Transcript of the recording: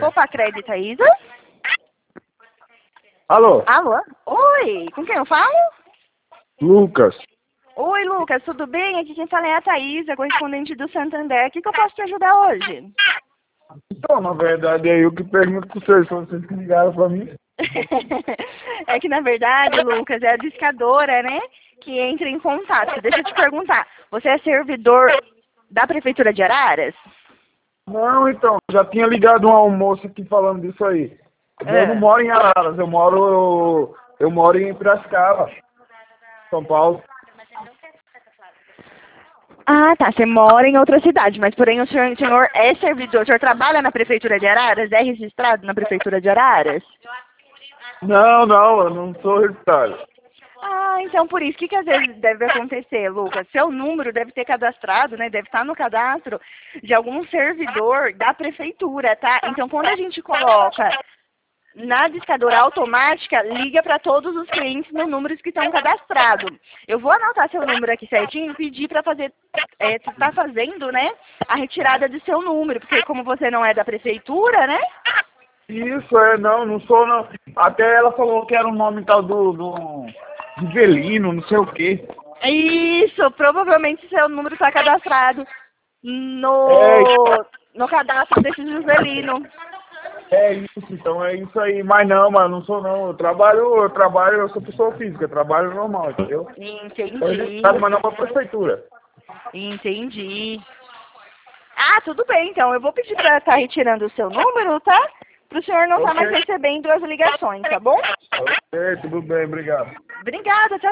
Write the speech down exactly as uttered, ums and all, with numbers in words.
Alô, Pacred Thaísa? Alô? Alô? Oi, com quem eu falo? Lucas. Oi, Lucas, tudo bem? Aqui quem fala é a Thaísa, correspondente do Santander. O que, que eu posso te ajudar hoje? Então, na verdade, é eu que pergunto para vocês, são vocês que ligaram para mim. É que, na verdade, Lucas, é a discadora, né, que entra em contato. Deixa eu te perguntar, você é servidor da Prefeitura de Araras? Não, então, já tinha ligado um almoço aqui falando disso aí. É. Eu não moro em Araras, eu moro, eu moro em Piracicaba, São Paulo. Ah, tá, você mora em outra cidade, mas porém o senhor, o senhor é servidor, o senhor trabalha na Prefeitura de Araras? É registrado na Prefeitura de Araras? Não, não, eu não sou registrado. Ah, então por isso, o que, que às vezes deve acontecer, Lucas? Seu número deve ter cadastrado, né? Deve estar no cadastro de algum servidor da prefeitura, tá? Então quando a gente coloca na discadora automática, liga para todos os clientes nos números que estão cadastrados. Eu vou anotar seu número aqui certinho e pedir para fazer, é, tá fazendo, né, a retirada do seu número, porque como você não é da prefeitura, né? Isso, é, não, não sou, não. Até ela falou que era o nome tal do, do Rivelino, não sei o quê. Isso, provavelmente seu número está cadastrado no, É, no cadastro desse Juscelino. é isso, então é isso aí. Mas não, mas não sou não. Eu trabalho, eu trabalho, eu sou pessoa física, eu trabalho normal, entendeu? Entendi, Eu registrado, mas não para a prefeitura. entendi. Ah, tudo bem, então. Eu vou pedir para estar retirando o seu número, tá? Para o senhor não estar Ok. mais recebendo as ligações, tá bom? Ok, tudo bem, obrigado. Obrigada, tchau.